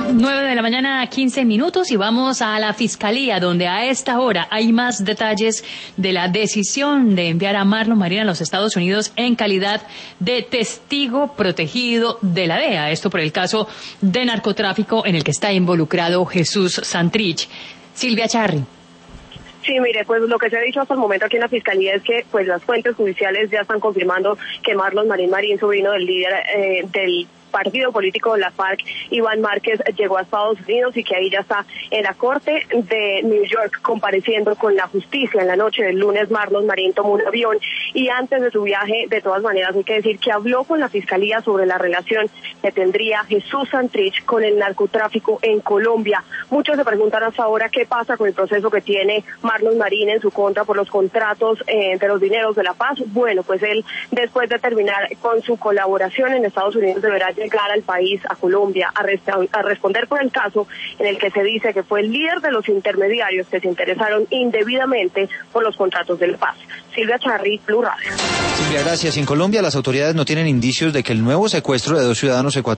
9 de la mañana, 15 minutos, y vamos a la Fiscalía, donde a esta hora hay más detalles de la decisión de enviar a Marlon Marín a los Estados Unidos en calidad de testigo protegido de la DEA. Esto por el caso de narcotráfico en el que está involucrado Jesús Santrich. Silvia Charri. Sí, mire, pues lo que se ha dicho hasta el momento aquí en la Fiscalía es que pues las fuentes judiciales ya están confirmando que Marlon Marín, sobrino del líder del partido político de la FARC, Iván Márquez, llegó a Estados Unidos y que ahí ya está en la corte de New York compareciendo con la justicia. En la noche del lunes, Marlon Marín tomó un avión y antes de su viaje, de todas maneras, hay que decir que habló con la Fiscalía sobre la relación que tendría Jesús Santrich con el narcotráfico en Colombia. Muchos se preguntan hasta ahora qué pasa con el proceso que tiene Marlon Marín en su contra por los contratos de los dineros de la paz. Bueno, pues él, después de terminar con su colaboración en Estados Unidos, deberá llegar al país, a Colombia, a responder por el caso en el que se dice que fue el líder de los intermediarios que se interesaron indebidamente por los contratos de la paz. Silvia Charri, Blue Radio. Silvia, gracias. En Colombia las autoridades no tienen indicios de que el nuevo secuestro de 2 ciudadanos ecuatorianos